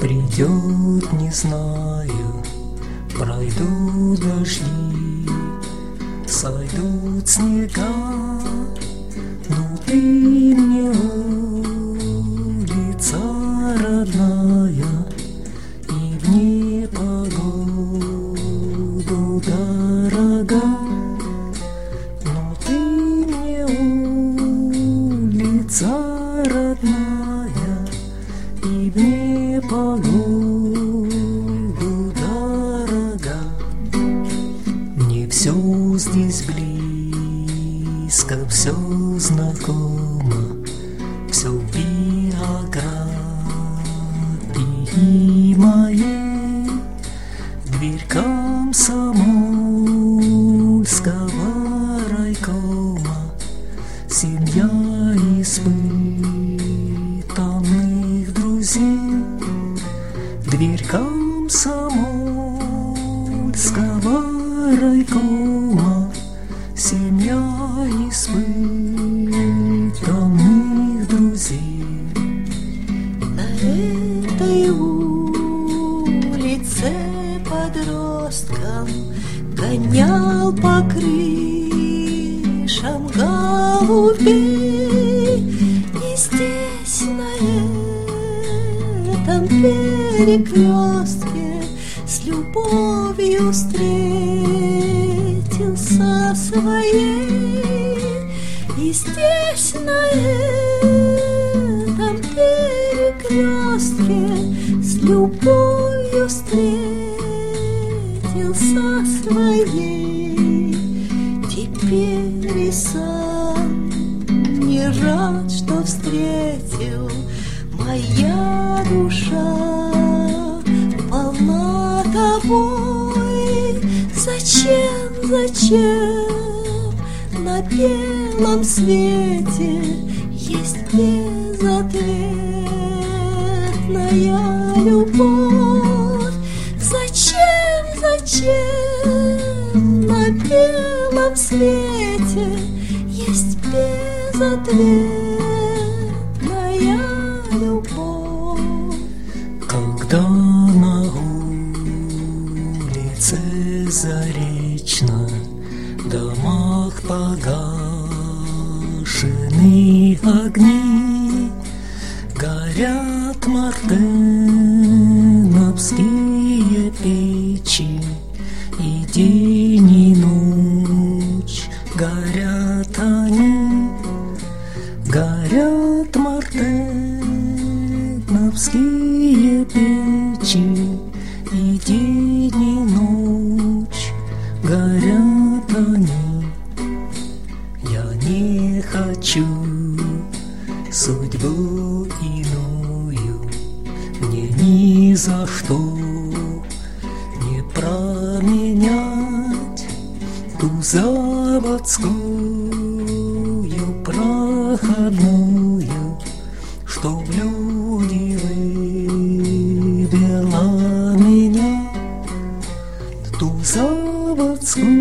Придет, не знаю, пройдут дожди, сойдут снега, но ты мне улица родная, и в непогоду дорога, но ты мне улица родная, и в непогоду дорога. Мне все здесь близко, все знакомо, все в биографии моей. Дверь комсомольского райкома, семья испытанных друзей. Дверь комсомольского райкома, семья испытанных друзей. На этой улице подростком гонял по крышам голубей. И здесь, на этом перекрестке, с любовью встретился своей. И здесь, на этом перекрестке, с любовью встретился своей. Теперь и сам не рад, что встретил. Моя душа полна тобой. Зачем на белом свете есть безответная любовь? Зачем на белом свете есть безответная любовь? Когда на улице Заречной в домах погашены огни, горят мартеновские печи, и день и ночь горят они. Горят мартеновские печи, и день и ночь горят они. Я не хочу судьбу иную, мне ни за что не променять ту заводскую проходную, что в люди вывела меня. Ту заводскую